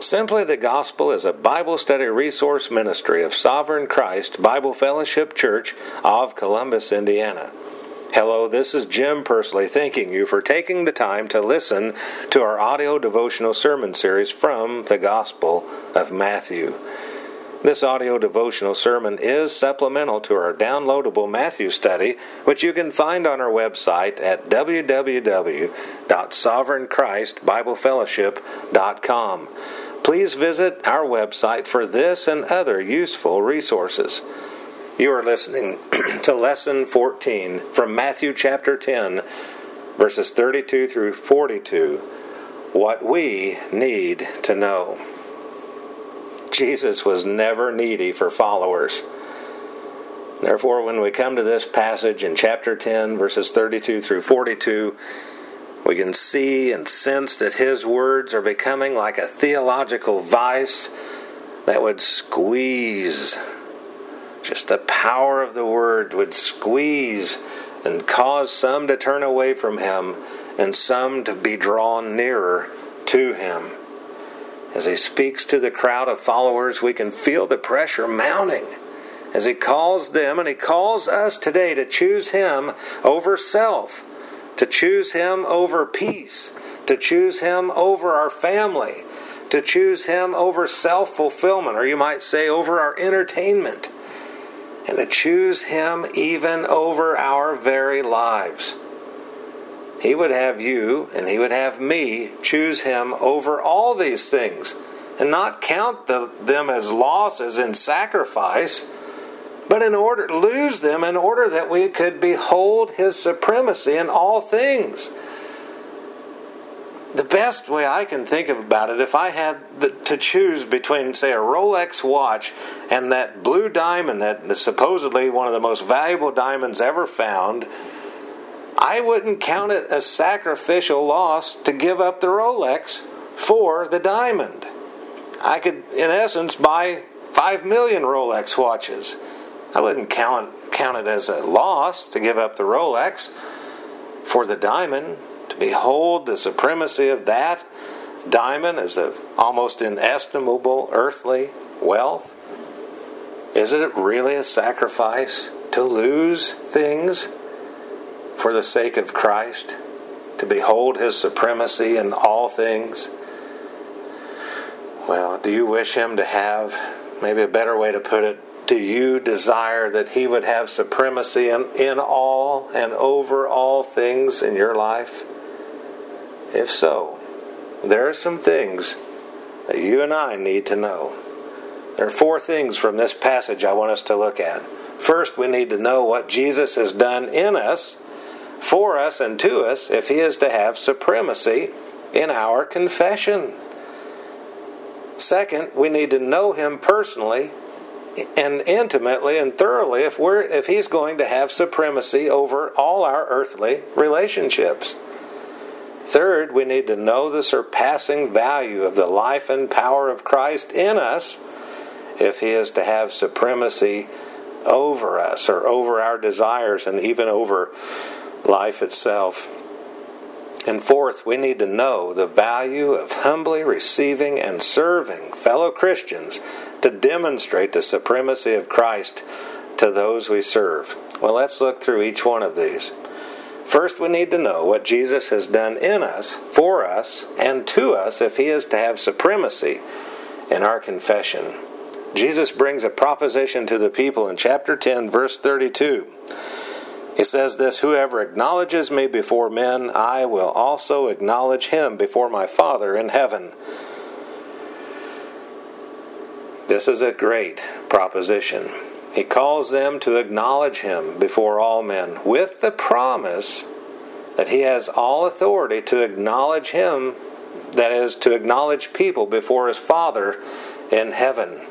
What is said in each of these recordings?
Simply the Gospel is a Bible study resource ministry of Sovereign Christ Bible Fellowship Church of Columbus, Indiana. Hello, this is Jim Pursley thanking you for taking the time to listen to our audio devotional sermon series from the Gospel of Matthew. This audio devotional sermon is supplemental to our downloadable Matthew study, which you can find on our website at www.sovereignchristbiblefellowship.com. Please visit our website for this and other useful resources. You are listening to Lesson 14 from Matthew chapter 10, verses 32 through 42, What We Need to Know. Jesus was never needy for followers. Therefore, when we come to this passage in chapter 10, verses 32 through 42, we can see and sense that his words are becoming like a theological vice that would squeeze. Just the power of the word would squeeze and cause some to turn away from him and some to be drawn nearer to him. As he speaks to the crowd of followers, we can feel the pressure mounting as he calls them and he calls us today to choose him over self, to choose him over peace, to choose him over our family, to choose him over self-fulfillment, or you might say over our entertainment, and to choose him even over our very lives. He would have you and he would have me choose him over all these things and not count them as losses in sacrifice, but in order to lose them in order that we could behold his supremacy in all things. The best way I can think about it, if I had to choose between, say, a Rolex watch and that blue diamond that is supposedly one of the most valuable diamonds ever found, I wouldn't count it a sacrificial loss to give up the Rolex for the diamond. I could, in essence, buy 5 million Rolex watches. I wouldn't count it as a loss to give up the Rolex for the diamond, to behold the supremacy of that diamond as of almost inestimable earthly wealth. Is it really a sacrifice to lose things for the sake of Christ, to behold his supremacy in all things? Well, do you wish him to have, maybe a better way to put it, do you desire that he would have supremacy in all and over all things in your life? If so, there are some things that you and I need to know. There are 4 things from this passage I want us to look at. First, we need to know what Jesus has done in us, for us, and to us if he is to have supremacy in our confession. Second, we need to know him personally and intimately and thoroughly if he's going to have supremacy over all our earthly relationships. Third, we need to know the surpassing value of the life and power of Christ in us if he is to have supremacy over us or over our desires and even over life itself. And fourth, we need to know the value of humbly receiving and serving fellow Christians to demonstrate the supremacy of Christ to those we serve. Well, let's look through each one of these. First, we need to know what Jesus has done in us, for us, and to us if he is to have supremacy in our confession. Jesus brings a proposition to the people in chapter 10, verse 32. He says this, "Whoever acknowledges me before men, I will also acknowledge him before my Father in heaven." This is a great proposition. He calls them to acknowledge him before all men, with the promise that he has all authority to acknowledge him, that is, to acknowledge people before his Father in heaven.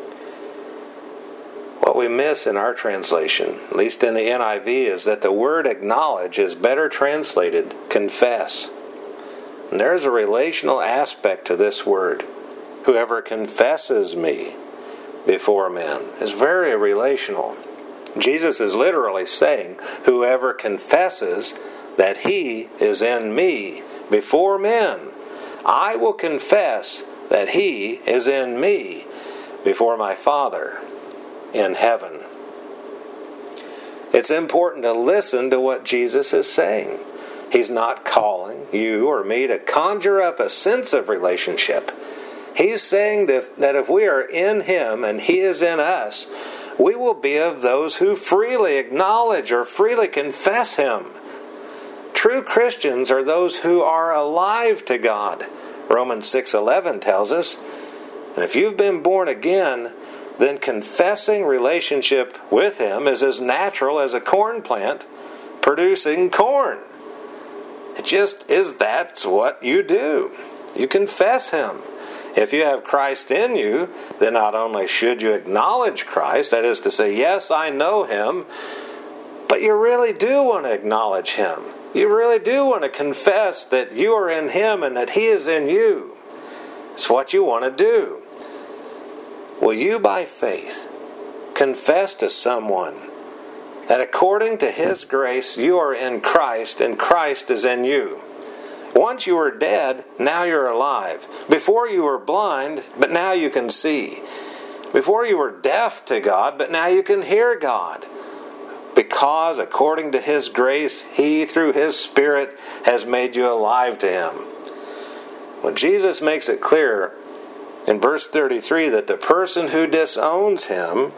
What we miss in our translation, at least in the NIV, is that the word acknowledge is better translated confess. And there's a relational aspect to this word. Whoever confesses me before men is very relational. Jesus is literally saying, whoever confesses that he is in me before men, I will confess that He is in me before my Father in heaven. It's important to listen to what Jesus is saying. He's not calling you or me to conjure up a sense of relationship. He's saying that if we are in Him and He is in us, we will be of those who freely acknowledge or freely confess Him. True Christians are those who are alive to God. Romans 6:11 tells us, and if you've been born again, then confessing relationship with Him is as natural as a corn plant producing corn. It just is, that's what you do. You confess Him. If you have Christ in you, then not only should you acknowledge Christ, that is to say, yes, I know Him, but you really do want to acknowledge Him. You really do want to confess that you are in Him and that He is in you. It's what you want to do. Will you, by faith, confess to someone that according to His grace you are in Christ and Christ is in you? Once you were dead, now you're alive. Before you were blind, but now you can see. Before you were deaf to God, but now you can hear God. Because according to His grace, He, through His Spirit, has made you alive to Him. When Jesus makes it clear in verse 33 that the person who disowns Him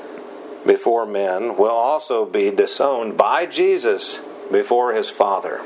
before men will also be disowned by Jesus before His Father.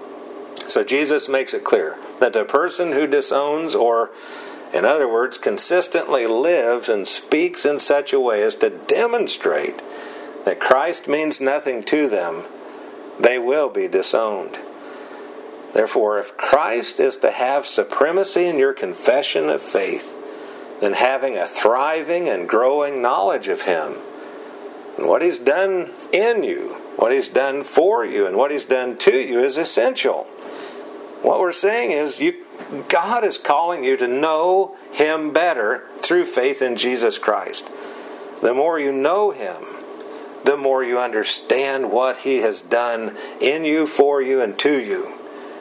So Jesus makes it clear that the person who disowns, or in other words, consistently lives and speaks in such a way as to demonstrate that Christ means nothing to them, they will be disowned. Therefore, if Christ is to have supremacy in your confession of faith, then having a thriving and growing knowledge of Him, and what He's done in you, what He's done for you, and what He's done to you is essential. What we're saying is God is calling you to know Him better through faith in Jesus Christ. The more you know Him, the more you understand what He has done in you, for you, and to you.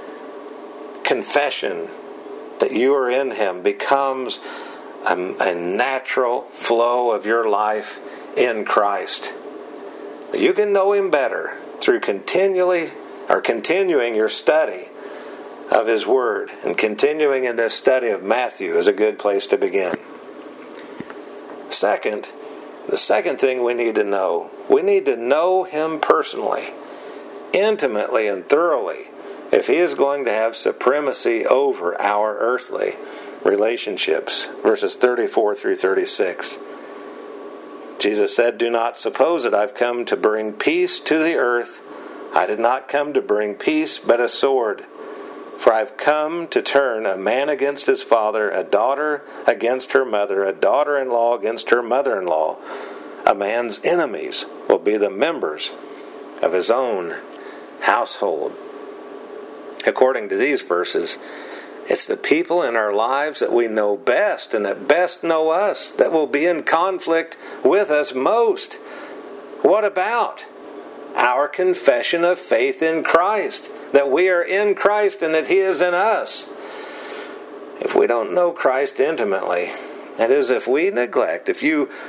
Confession that you are in Him becomes a natural flow of your life in Christ. You can know Him better through continuing your study of His Word, and continuing in this study of Matthew is a good place to begin. The second thing we need to know Him personally, intimately and thoroughly, if He is going to have supremacy over our earthly relationships. Verses 34 through 36. Jesus said, "Do not suppose that I've come to bring peace to the earth. I did not come to bring peace, but a sword. For I've come to turn a man against his father, a daughter against her mother, a daughter-in-law against her mother-in-law. A man's enemies will be the members of his own household." According to these verses, it's the people in our lives that we know best and that best know us that will be in conflict with us most. What about our confession of faith in Christ, that we are in Christ and that He is in us? If we don't know Christ intimately, that is, if we neglect, if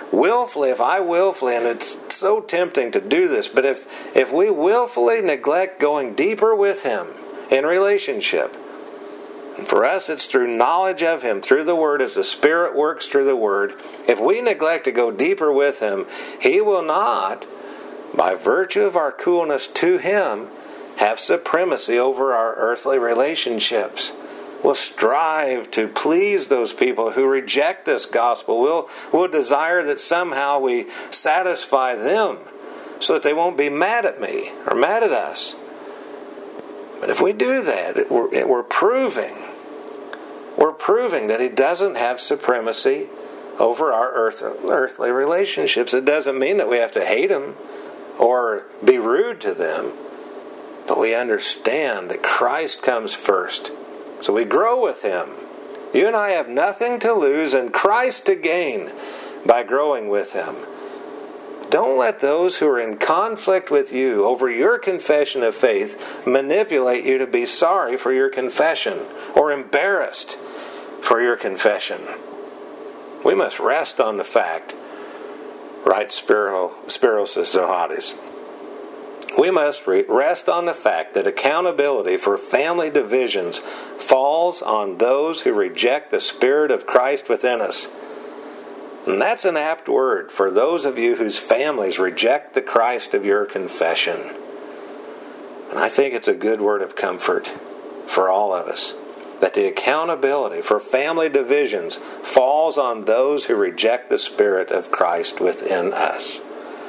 I willfully, and it's so tempting to do this, but if we willfully neglect going deeper with Him in relationship, and for us it's through knowledge of Him, through the Word, as the Spirit works through the Word, if we neglect to go deeper with Him, He will not, by virtue of our coolness to Him, have supremacy over our earthly relationships. We'll strive to please those people who reject this gospel. We'll desire that somehow we satisfy them so that they won't be mad at me or mad at us. But if we do that, we're proving that He doesn't have supremacy over our earthly relationships. It doesn't mean that we have to hate Him or be rude to them, but we understand that Christ comes first. So we grow with Him. You and I have nothing to lose and Christ to gain by growing with Him. Don't let those who are in conflict with you over your confession of faith manipulate you to be sorry for your confession or embarrassed for your confession. We must rest on the fact, writes Spiros Zahadis, we must rest on the fact that accountability for family divisions falls on those who reject the Spirit of Christ within us. And that's an apt word for those of you whose families reject the Christ of your confession. And I think it's a good word of comfort for all of us, that the accountability for family divisions falls on those who reject the Spirit of Christ within us.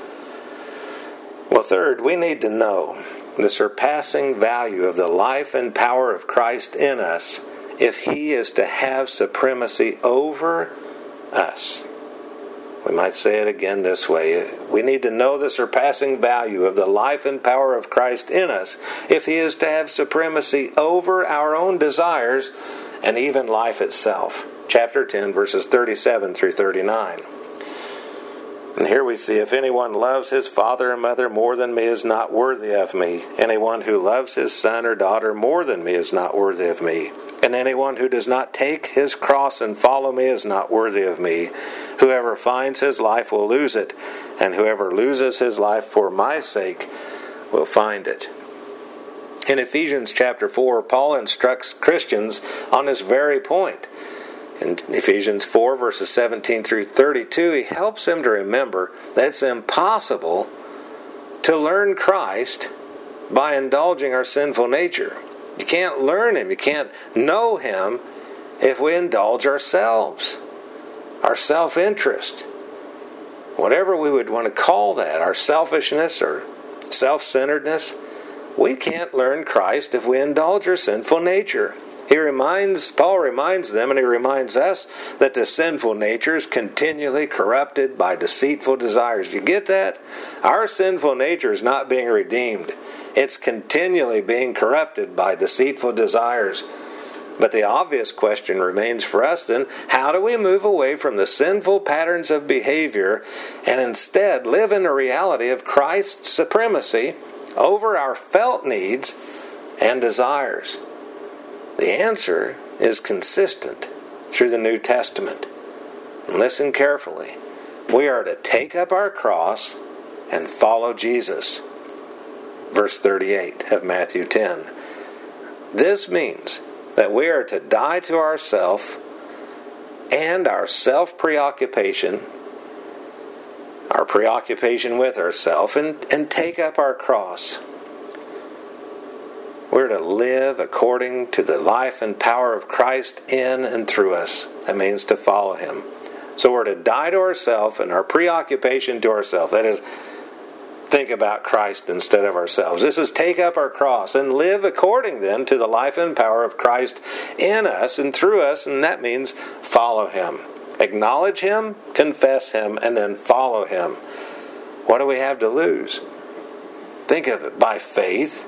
Well, third, we need to know the surpassing value of the life and power of Christ in us if He is to have supremacy over us. We might say it again this way. We need to know the surpassing value of the life and power of Christ in us if He is to have supremacy over our own desires and even life itself. Chapter 10, verses 37 through 39. And here we see, if anyone loves his father or mother more than me is not worthy of me. Anyone who loves his son or daughter more than me is not worthy of me. And anyone who does not take his cross and follow me is not worthy of me. Whoever finds his life will lose it, and whoever loses his life for my sake will find it. In Ephesians chapter 4, Paul instructs Christians on this very point. In Ephesians 4, verses 17 through 32, he helps them to remember that it's impossible to learn Christ by indulging our sinful nature. You can't learn Him, you can't know Him if we indulge ourselves, our self-interest. Whatever we would want to call that, our selfishness or self-centeredness, we can't learn Christ if we indulge our sinful nature. Paul reminds them, and he reminds us, that the sinful nature is continually corrupted by deceitful desires. You get that? Our sinful nature is not being redeemed. It's continually being corrupted by deceitful desires. But the obvious question remains for us then, how do we move away from the sinful patterns of behavior and instead live in the reality of Christ's supremacy over our felt needs and desires? The answer is consistent through the New Testament. And listen carefully. We are to take up our cross and follow Jesus. Verse 38 of Matthew 10. This means that we are to die to ourself and our self-preoccupation, our preoccupation with ourself, and take up our cross. We're to live according to the life and power of Christ in and through us. That means to follow Him. So we're to die to ourselves and our preoccupation to ourselves. That is, think about Christ instead of ourselves. This is take up our cross and live according then to the life and power of Christ in us and through us, and that means follow Him. Acknowledge Him, confess Him, and then follow Him. What do we have to lose? Think of it. By faith,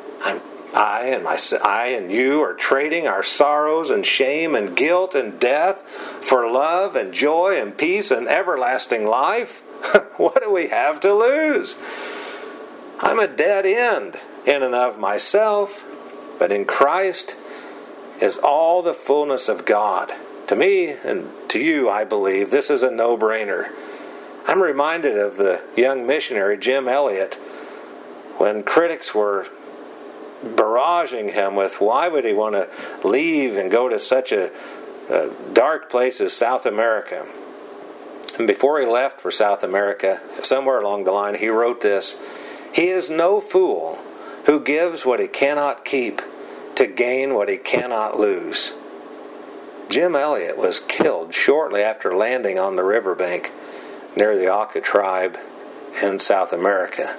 I and you are trading our sorrows and shame and guilt and death for love and joy and peace and everlasting life. What do we have to lose? I'm a dead end in and of myself, but in Christ is all the fullness of God. To me and to you, I believe, this is a no-brainer. I'm reminded of the young missionary Jim Elliot when critics were barraging him with why would he want to leave and go to such a dark place as South America. And before he left for South America, somewhere along the line, he wrote this: "He is no fool who gives what he cannot keep to gain what he cannot lose." Jim Elliot was killed shortly after landing on the riverbank near the Auca tribe in South America.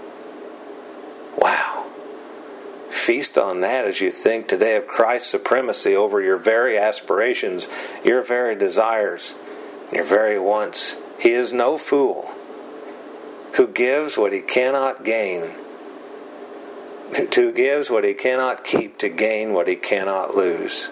Wow. Feast on that as you think today of Christ's supremacy over your very aspirations, your very desires, your very wants. He is no fool who gives what he cannot gain, who gives what he cannot keep to gain what he cannot lose.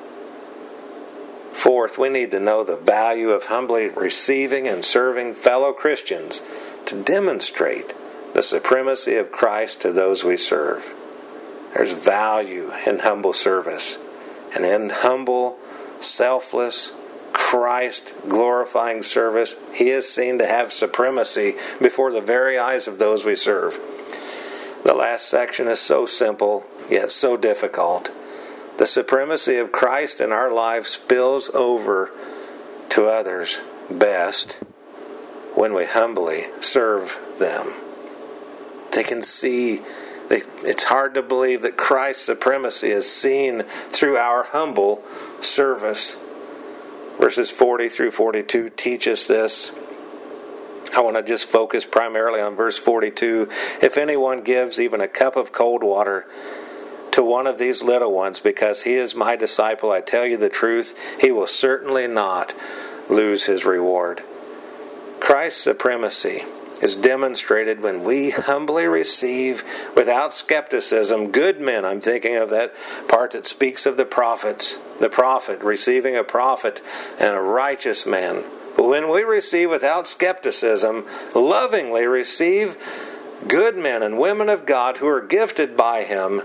Fourth, we need to know the value of humbly receiving and serving fellow Christians to demonstrate the supremacy of Christ to those we serve. There's value in humble service and in humble selfless, Christ-glorifying service, he is seen to have supremacy before the very eyes of those we serve. The last section is so simple, yet so difficult. The supremacy of Christ in our lives spills over to others best when we humbly serve them. They can see, it's hard to believe that Christ's supremacy is seen through our humble service. Verses 40 through 42 teach us this. I want to just focus primarily on verse 42. If anyone gives even a cup of cold water to one of these little ones because he is my disciple, I tell you the truth, he will certainly not lose his reward. Christ's supremacy is demonstrated when we humbly receive without skepticism good men. I'm thinking of that part that speaks of the prophets, the prophet receiving a prophet and a righteous man. But when we receive without skepticism, lovingly receive good men and women of God who are gifted by him,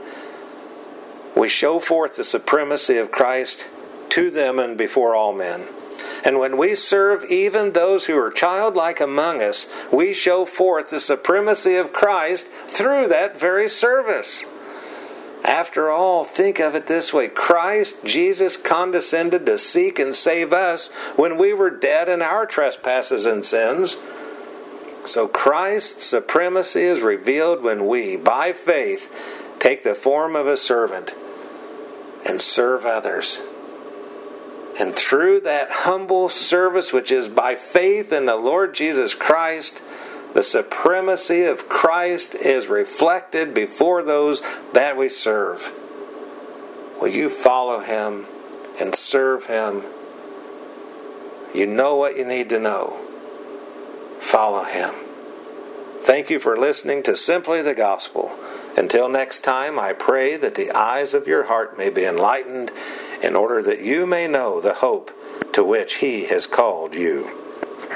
we show forth the supremacy of Christ to them and before all men. And when we serve even those who are childlike among us, we show forth the supremacy of Christ through that very service. After all, think of it this way. Christ Jesus condescended to seek and save us when we were dead in our trespasses and sins. So Christ's supremacy is revealed when we, by faith, take the form of a servant and serve others. And through that humble service, which is by faith in the Lord Jesus Christ, the supremacy of Christ is reflected before those that we serve. Will you follow him and serve him? You know what you need to know. Follow him. Thank you for listening to Simply the Gospel. Until next time, I pray that the eyes of your heart may be enlightened in order that you may know the hope to which he has called you.